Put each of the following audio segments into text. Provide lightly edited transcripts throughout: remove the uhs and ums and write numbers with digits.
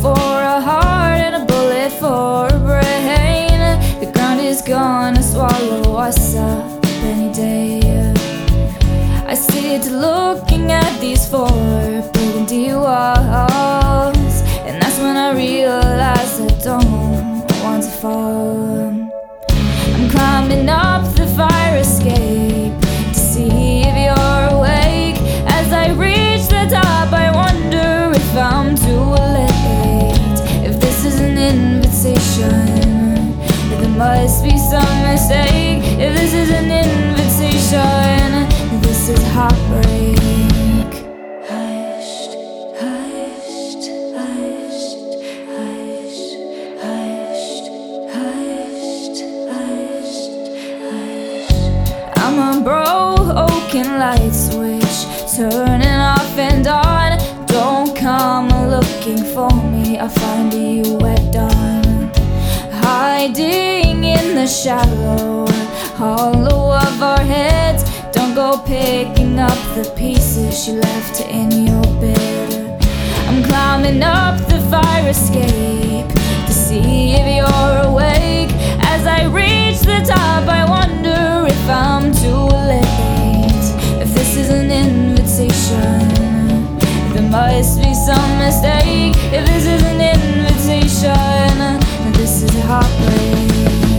for a heart and a bullet for a brain. The ground is gonna swallow us up any day. I sit looking at these four burgundy walls, and that's when I realize I don't want to fall. I'm climbing up the fire escape to see if you're awake. As I reach the top, I wonder if I'm too late. If this is an invitation, if there must be some mistake. If this is an invitation, this is heartbreak. Hushed, hushed, hushed, hushed, hushed, hushed, hushed, hushed. I'm a broken light switch, turning off and on. Don't come looking for me, I'll find you at dawn. Hiding in the shallow hollow of our heads. Don't go picking up the pieces you left in your bed. I'm climbing up the fire escape to see if you're awake. As I reach the top, I wonder if I'm too late. If this is an invitation, there must be some mistake. If this is an invitation, then this is heartbreak.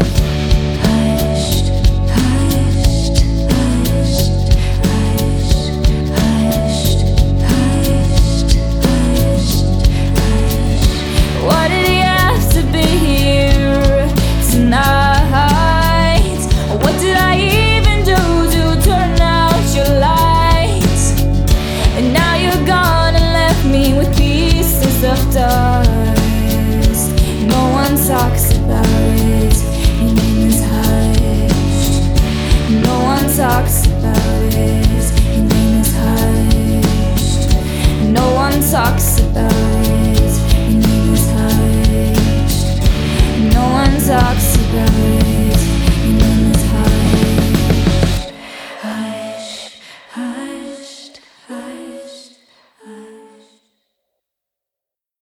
Hushed, hushed, hushed, hushed, hushed, hushed, hushed, hushed. Why did you have to be here tonight? What did I even do to turn out your lights? And now you're gone and left me with pieces of dust. No one talks about it, your name is hushed. No one talks about it, your name is hushed. No one talks about it, your name is hushed. No one talks about it.